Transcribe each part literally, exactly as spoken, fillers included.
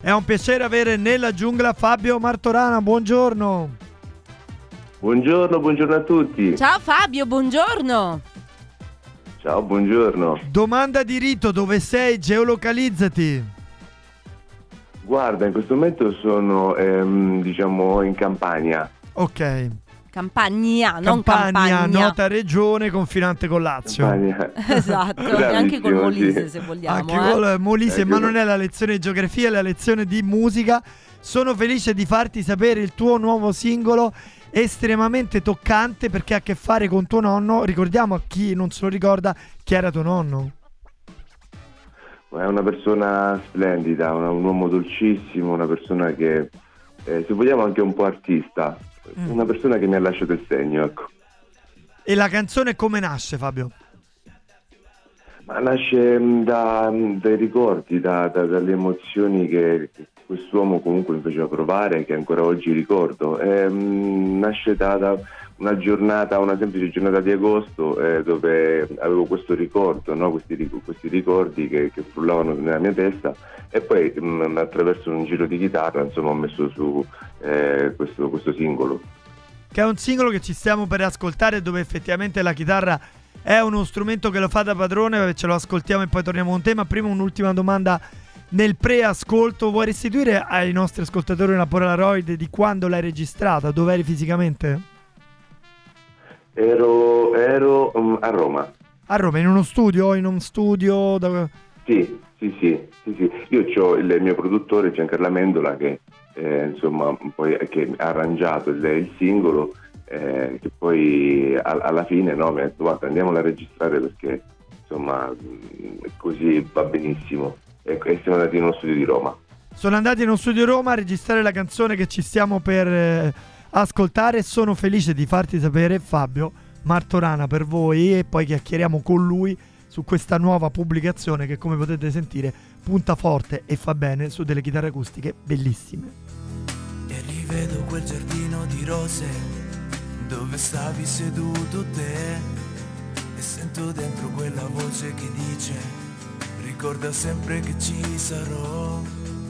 È un piacere avere nella giungla Fabio Martorana, buongiorno. Buongiorno, buongiorno a tutti. Ciao Fabio, buongiorno. Ciao, buongiorno. Domanda di rito, dove sei? Geolocalizzati. Guarda, in questo momento sono, ehm, diciamo, in Campania. Ok. Campania, non Campania, Campania. nota regione confinante con Lazio. Campania. Esatto, e anche col Molise, sì, se vogliamo. Anche eh. col Molise, Anche ma col- non è la lezione di geografia, è la lezione di musica. Sono felice di farti sapere il tuo nuovo singolo, estremamente toccante perché ha a che fare con tuo nonno. Ricordiamo a chi non se lo ricorda chi era tuo nonno. È una persona splendida, una- un uomo dolcissimo, una persona che, eh, se vogliamo, anche un po' artista. Mm. Una persona che mi ha lasciato il segno, ecco. E la canzone come nasce, Fabio? Ma nasce mh, da, mh, dai ricordi, da, da- dalle emozioni che che quest'uomo comunque mi faceva provare, che ancora oggi ricordo. E, mh, nasce da, da una giornata, una semplice giornata di agosto, eh, dove avevo questo ricordo, no? questi, ric- questi ricordi che, che frullavano nella mia testa, e poi mh, attraverso un giro di chitarra, insomma, ho messo su eh, questo, questo singolo. Che è un singolo che ci stiamo per ascoltare, dove effettivamente la chitarra è uno strumento che lo fa da padrone. Ce lo ascoltiamo e poi torniamo a un tema. Prima un'ultima domanda nel pre-ascolto. Vuoi restituire ai nostri ascoltatori una Polaroid di quando l'hai registrata? Dove eri fisicamente? Ero, ero um, a Roma. A Roma, in uno studio? In un studio? Da... Sì, sì, sì, sì, sì. Io ho il mio produttore Giancarlo Amendola che eh, insomma poi che ha arrangiato il, il singolo, eh, che poi a- alla fine, no, mi ha detto guarda, andiamolo a registrare perché insomma mh, così va benissimo, e, e siamo andati in uno studio di Roma. Sono andati in uno studio di Roma a registrare la canzone che ci stiamo per eh, ascoltare. Sono felice di farti sapere, Fabio Martorana, per voi, e poi chiacchieriamo con lui su questa nuova pubblicazione che, come potete sentire, punta forte e fa bene su delle chitarre acustiche bellissime. E rivedo quel giardino di rose dove stavi seduto te, e sento dentro quella voce che dice ricorda sempre che ci sarò.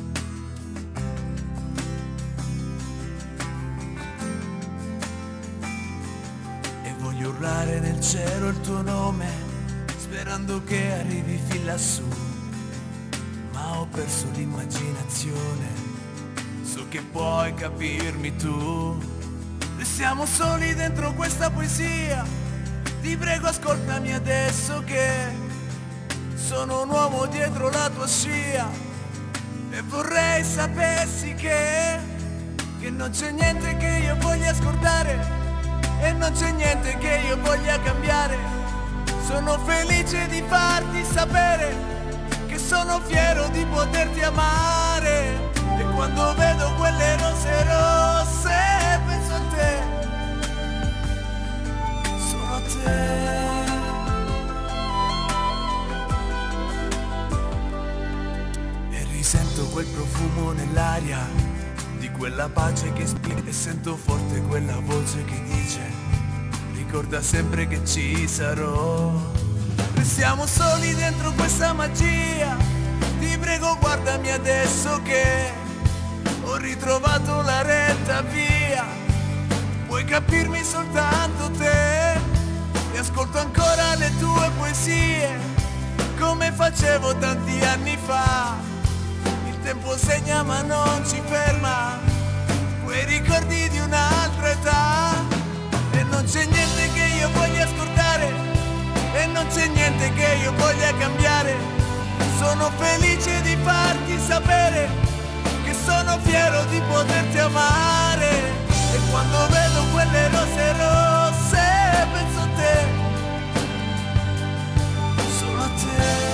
E voglio urlare nel cielo il tuo nome, sperando che arrivi fin lassù, ma ho perso l'immaginazione. So che puoi capirmi tu. Restiamo soli dentro questa poesia. Ti prego ascoltami adesso che sono un uomo dietro la tua scia, e vorrei sapessi che Che non c'è niente che io voglia scordare, e non c'è niente che io voglia cambiare. Sono felice di farti sapere che sono fiero di poterti amare. E quando vedo quelle rose rosse penso a te, solo a te. E risento quel profumo nell'aria, di quella pace che spira, e sento forte quella voce che dice ricorda sempre che ci sarò. Restiamo soli dentro questa magia, ti prego guardami adesso che ho ritrovato la retta via. Puoi capirmi soltanto te, e ascolto ancora le tue poesie come facevo tanti anni fa. Il tempo segna ma non ci ferma, quei ricordi di un'altra età. E non c'è niente che io voglia scordare, e non c'è niente che io voglia cambiare. Sono felice di farti sapere che sono fiero di poterti amare. E quando vedo quelle rose rosse penso a te, solo a te.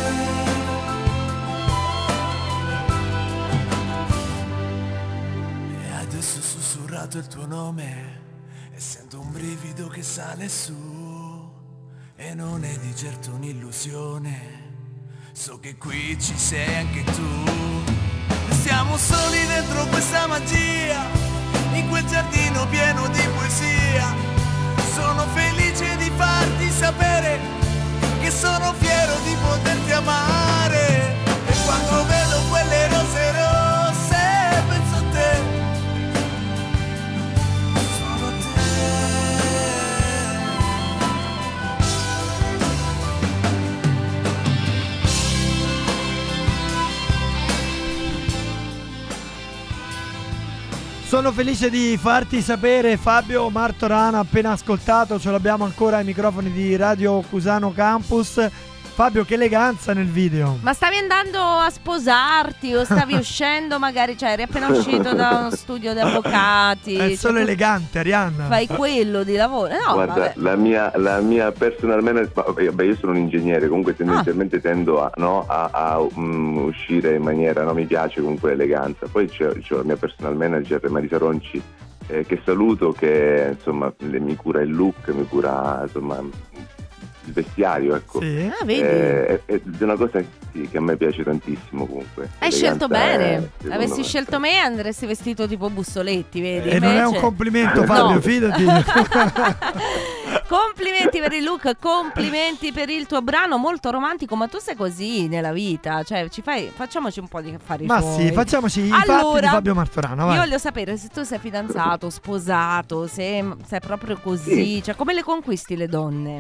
E adesso ho sussurrato il tuo nome e sento un brivido che sale su, e non è di certo un'illusione, so che qui ci sei anche tu. Siamo soli dentro questa magia, in quel giardino pieno di poesia. Sono felice di farti sapere che sono fiero di poterti amare. E quando vedo quelle rose rosse Sono felice di farti sapere, Fabio Martorana, appena ascoltato, ce l'abbiamo ancora ai microfoni di Radio Cusano Campus. Fabio, che eleganza nel video. Ma stavi andando a sposarti o stavi uscendo magari, cioè eri appena uscito da uno studio di avvocati? È solo cioè, elegante, Arianna. Fai quello di lavoro? No, guarda, vabbè. la mia, la mia personal manager, beh, io sono un ingegnere, comunque tendenzialmente ah. tendo a, no, a, a um, uscire in maniera, no, mi piace comunque l'eleganza. Poi c'è, c'è la mia personal manager, Marisa Ronci, eh, che saluto, che insomma le, mi cura il look, mi cura insomma il vestiario, ecco. Sì. Ah, vedi? Eh, è, è una cosa sì, che a me piace tantissimo comunque. Hai scelto bene. È, Avessi me, scelto me andresti vestito tipo Bussoletti, vedi? E Invece... non è un complimento, Fabio, no. fidati. Complimenti per il look, complimenti per il tuo brano molto romantico, ma tu sei così nella vita, cioè ci fai, facciamoci un po' di affari Ma tuoi. sì, facciamoci i allora, fatti di Fabio Martorana, vai. Io voglio sapere se tu sei fidanzato, sposato, se sei proprio così, sì. Cioè come le conquisti le donne?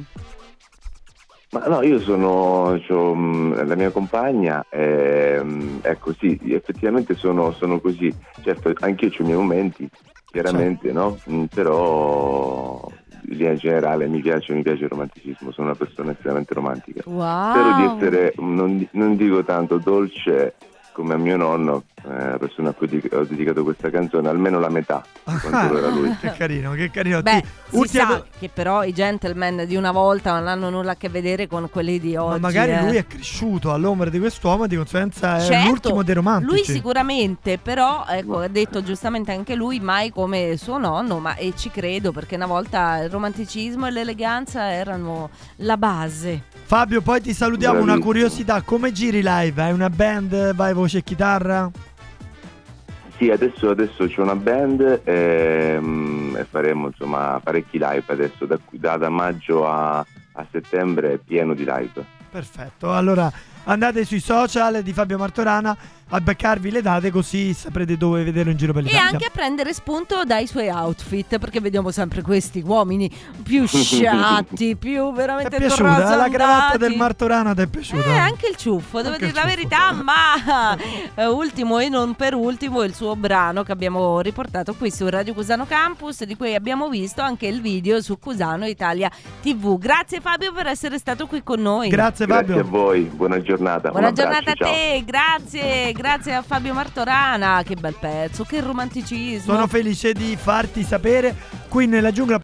Ma no, io sono, c'ho, mh, la mia compagna è, mh, è così, effettivamente sono, sono così. Certo, anch'io ho i miei momenti, chiaramente, certo. no? Mh, però in linea generale mi piace, mi piace il romanticismo, sono una persona estremamente romantica. Wow. Spero di essere, non, non dico tanto dolce come a mio nonno, eh, la persona a cui ho dedicato questa canzone, almeno la metà di quanto lo era lui. Che carino, che carino. Beh, Ti, si ultima... sa che però i gentleman di una volta non hanno nulla a che vedere con quelli di oggi. Ma magari eh. lui è cresciuto all'ombra di quest'uomo e di conseguenza è certo, l'ultimo dei romantici. Lui sicuramente, però ecco, ha detto giustamente anche lui, mai come suo nonno, ma e ci credo, perché una volta il romanticismo e l'eleganza erano la base. Fabio, poi ti salutiamo. Bravissimo. Una curiosità, come giri live? Hai una band, vai voce e chitarra? Sì, adesso, adesso c'è una band e, mm, e faremo insomma parecchi live adesso, da, da, da maggio a, a settembre pieno di live. Perfetto, allora andate sui social di Fabio Martorana a beccarvi le date, così saprete dove vederlo in giro per E l'Italia. anche a prendere spunto dai suoi outfit, perché vediamo sempre questi uomini più sciatti, più Ti veramente è piaciuta? La trasandati. cravatta del Martorana ti è piaciuta? Eh, anche il ciuffo, devo Anche dire il la ciuffo. verità, ma eh, ultimo e non per ultimo il suo brano che abbiamo riportato qui su Radio Cusano Campus, di cui abbiamo visto anche il video su Cusano Italia tivù. Grazie Fabio per essere stato qui con noi. Grazie Fabio. Grazie a voi, buona giornata. Buona Un abbraccio, giornata a ciao. te, grazie, grazie a Fabio Martorana, che bel pezzo, che romanticismo. Sono felice di farti sapere qui nella giungla.